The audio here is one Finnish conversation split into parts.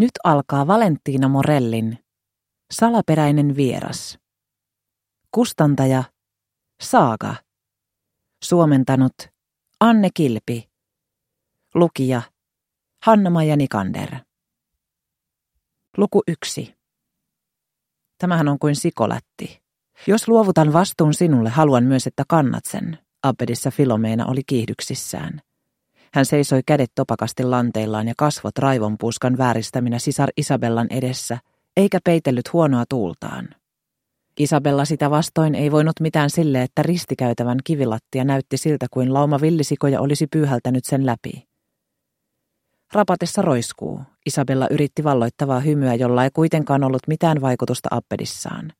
Nyt alkaa Valentina Morellin Salaperäinen vieras. Kustantaja Saaga. Suomentanut Anne Kilpi. Lukija Hanna-Maija Nikander. Luku 1. Tämähän on kuin sikolätti. Jos luovutan vastuun sinulle, haluan myös, että kannat sen. Abbedissa Filomeena oli kiihdyksissään. Hän seisoi kädet topakasti lanteillaan ja kasvot raivonpuuskan vääristäminä sisar Isabellan edessä, eikä peitellyt huonoa tuultaan. Isabella sitä vastoin ei voinut mitään sille, että ristikäytävän kivilattia näytti siltä kuin lauma villisikoja olisi pyyhältänyt sen läpi. Rapatessa roiskuu. Isabella yritti valloittavaa hymyä, jolla ei kuitenkaan ollut mitään vaikutusta Abbedissaan.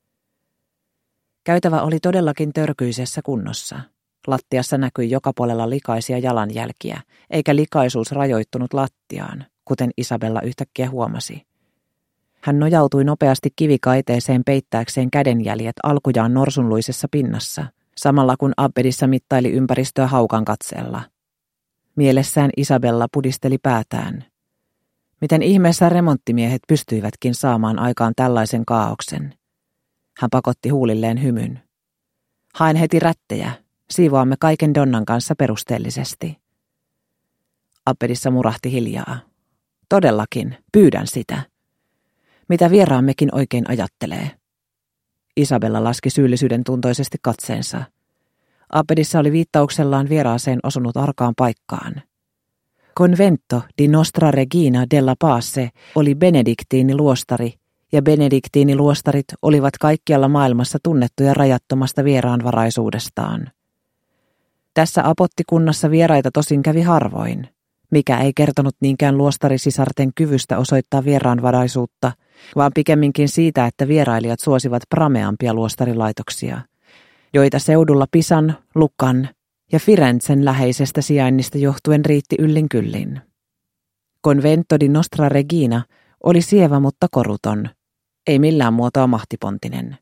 Käytävä oli todellakin törkyisessä kunnossa. Lattiassa näkyi joka puolella likaisia jalanjälkiä, eikä likaisuus rajoittunut lattiaan, kuten Isabella yhtäkkiä huomasi. Hän nojautui nopeasti kivikaiteeseen peittääkseen kädenjäljet alkujaan norsunluisessa pinnassa, samalla kun Abbedissa mittaili ympäristöä haukan katseella. Mielessään Isabella pudisteli päätään. Miten ihmeessä remonttimiehet pystyivätkin saamaan aikaan tällaisen kaaoksen? Hän pakotti huulilleen hymyn. Haen heti rättejä. Siivoamme kaiken Donnan kanssa perusteellisesti. Abbedissa murahti hiljaa. Todellakin, pyydän sitä. Mitä vieraammekin oikein ajattelee? Isabella laski syyllisyyden tuntoisesti katseensa. Abbedissa oli viittauksellaan vieraaseen osunut arkaan paikkaan. Convento di Nostra Regina della Pace oli benediktiiniluostari, ja benediktiiniluostarit olivat kaikkialla maailmassa tunnettuja rajattomasta vieraanvaraisuudestaan. Tässä apottikunnassa vieraita tosin kävi harvoin, mikä ei kertonut niinkään luostarisisarten kyvystä osoittaa vieraanvaraisuutta, vaan pikemminkin siitä, että vierailijat suosivat prameampia luostarilaitoksia, joita seudulla Pisan, Lucan ja Firenzen läheisestä sijainnista johtuen riitti yllin kyllin. Convento di Nostra Regina oli sievä, mutta koruton, ei millään muotoa mahtipontinen.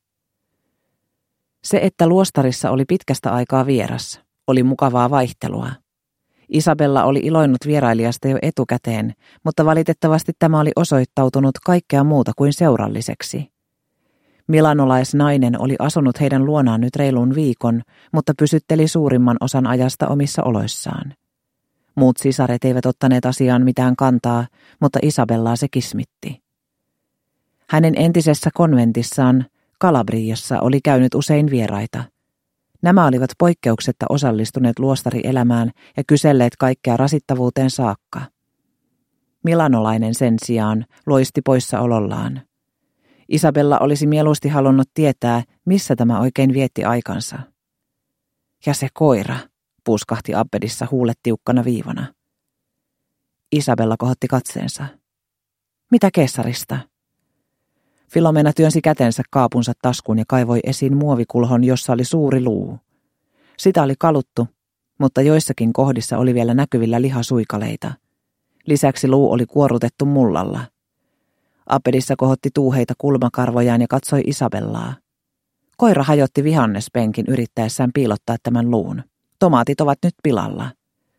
Se, että luostarissa oli pitkästä aikaa vieras, oli mukavaa vaihtelua. Isabella oli iloinnut vierailijasta jo etukäteen, mutta valitettavasti tämä oli osoittautunut kaikkea muuta kuin seuralliseksi. Milanolaisnainen oli asunut heidän luonaan nyt reilun viikon, mutta pysytteli suurimman osan ajasta omissa oloissaan. Muut sisaret eivät ottaneet asiaan mitään kantaa, mutta Isabellaa se kismitti. Hänen entisessä konventissaan Calabriassa oli käynyt usein vieraita. Nämä olivat poikkeuksetta osallistuneet luostarielämään ja kyselleet kaikkea rasittavuuteen saakka. Milanolainen sen sijaan loisti poissaolollaan. Isabella olisi mieluusti halunnut tietää, missä tämä oikein vietti aikansa. Ja se koira, puuskahti Abbedissa huulet tiukkana viivana. Isabella kohotti katseensa. Mitä keissarista? Filomena työnsi kätensä kaapunsa taskuun ja kaivoi esiin muovikulhon, jossa oli suuri luu. Sitä oli kaluttu, mutta joissakin kohdissa oli vielä näkyvillä lihasuikaleita. Lisäksi luu oli kuorutettu mullalla. Abbedissa kohotti tuuheita kulmakarvojaan ja katsoi Isabellaa. Koira hajotti vihannespenkin yrittäessään piilottaa tämän luun. Tomaatit ovat nyt pilalla.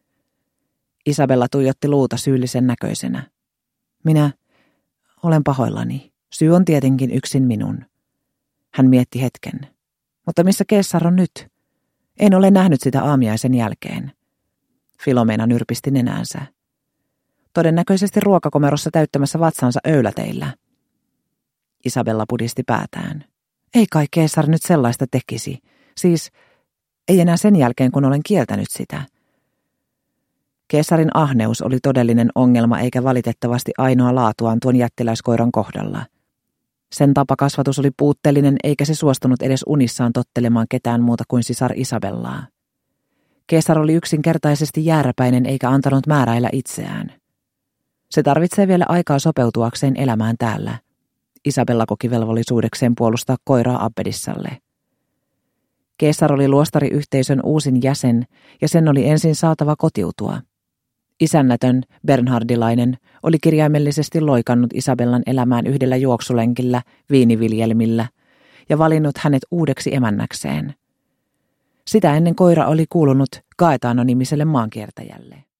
Isabella tuijotti luuta syyllisen näköisenä. Minä olen pahoillani. Syy on tietenkin yksin minun. Hän mietti hetken. Mutta missä Keessar on nyt? En ole nähnyt sitä aamiaisen jälkeen. Filomena nyrpisti nenäänsä. Todennäköisesti ruokakomerossa täyttämässä vatsansa öyläteillä. Isabella pudisti päätään. Ei kai Keessar nyt sellaista tekisi. Siis ei enää sen jälkeen, kun olen kieltänyt sitä. Keessarin ahneus oli todellinen ongelma eikä valitettavasti ainoa laatuaan tuon jättiläiskoiran kohdalla. Sen tapakasvatus oli puutteellinen eikä se suostunut edes unissaan tottelemaan ketään muuta kuin sisar Isabellaa. Keessar oli yksinkertaisesti jääräpäinen eikä antanut määräillä itseään. Se tarvitsee vielä aikaa sopeutuakseen elämään täällä. Isabella koki velvollisuudekseen puolustaa koiraa Abbedissalle. Keessar oli luostariyhteisön uusin jäsen ja sen oli ensin saatava kotiutua. Isännätön, bernhardilainen, oli kirjaimellisesti loikannut Isabellan elämään yhdellä juoksulenkillä, viiniviljelmillä ja valinnut hänet uudeksi emännäkseen. Sitä ennen koira oli kuulunut Gaetano-nimiselle maankiertäjälle.